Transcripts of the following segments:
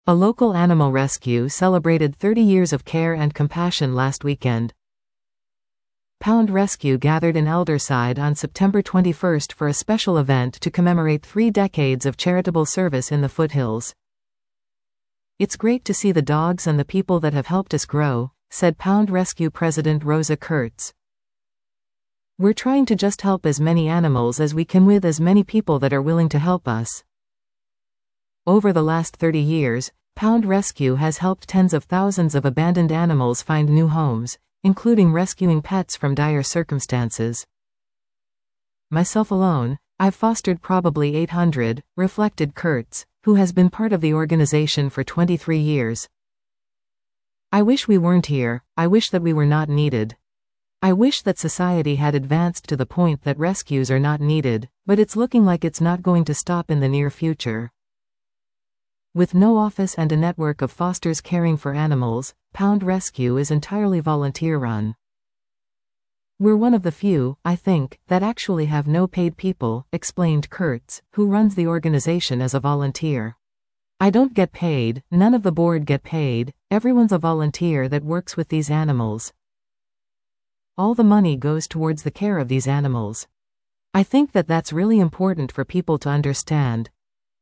A local animal rescue celebrated 30 years of care and compassion last weekend. Pound Rescue gathered in Elderside on September 21 for a special event to commemorate 3 decades of charitable service in the foothills. "It's great to see the dogs and the people that have helped us grow," said Pound Rescue President Rosa Kurtz. "We're trying to just help as many animals as we can with as many people that are willing to help us." Over the last 30 years, Pound Rescue has helped tens of thousands of abandoned animals find new homes, including rescuing pets from dire circumstances. "Myself alone, I've fostered probably 800, reflected Kurtz, who has been part of the organization for 23 years. "I wish we weren't here, I wish that we were not needed. I wish that society had advanced to the point that rescues are not needed, but it's looking like it's not going to stop in the near future." With no office and a network of fosters caring for animals, Pound Rescue is entirely volunteer-run. "We're one of the few, I think, that actually have no paid people," explained Kurtz, who runs the organization as a volunteer. "I don't get paid, none of the board get paid, everyone's a volunteer that works with these animals. All the money goes towards the care of these animals. I think that that's really important for people to understand."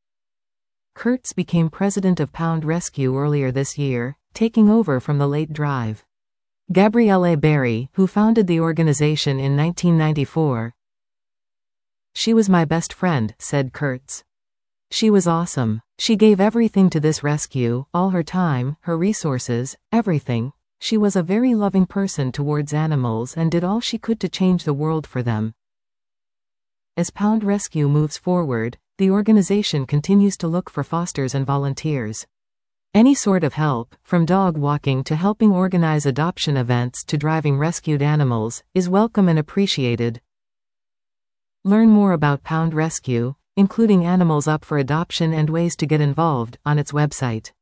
Kurtz became president of Pound Rescue earlier this year, taking over from the late Drive. Gabrielle Berry, who founded the organization in 1994. "She was my best friend," said Kurtz. "She was awesome. She gave everything to this rescue, all her time, her resources, everything. She was a very loving person towards animals and did all she could to change the world for them." As Pound Rescue moves forward, the organization continues to look for fosters and volunteers. Any sort of help, from dog walking to helping organize adoption events to driving rescued animals, is welcome and appreciated. Learn more about Pound Rescue, including animals up for adoption and ways to get involved, on its website.